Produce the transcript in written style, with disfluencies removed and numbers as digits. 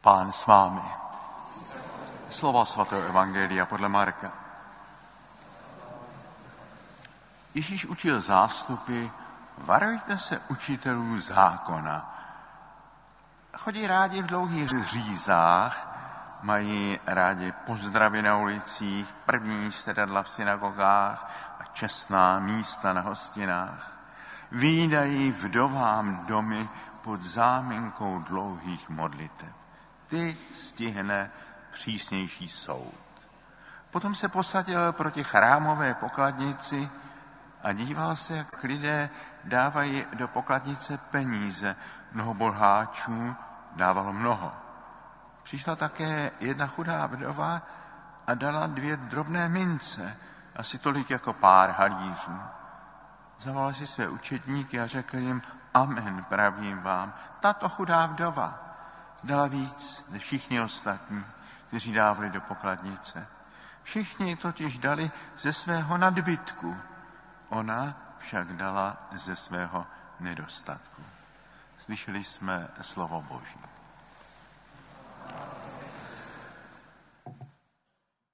Pán s vámi. Slova svatého evangelia podle Marka. Ježíš učil zástupy, varujte se učitelů zákona. Chodí rádi v dlouhých řízách, mají rádi pozdravy na ulicích, první sedadla v synagogách a čestná místa na hostinách. Vídají vdovám domy pod záminkou dlouhých modliteb. Ty stihne přísnější soud. Potom se posadil proti chrámové pokladnici a díval se, jak lidé dávají do pokladnice peníze. Mnoho boháčů dávalo mnoho. Přišla také jedna chudá vdova a dala 2 drobné mince, asi tolik jako pár halířů. Zavolal si své učedníky a řekl jim, amen, pravím vám, tato chudá vdova dala víc než všichni ostatní, kteří dávali do pokladnice. Všichni totiž dali ze svého nadbytku, ona však dala ze svého nedostatku. Slyšeli jsme slovo Boží.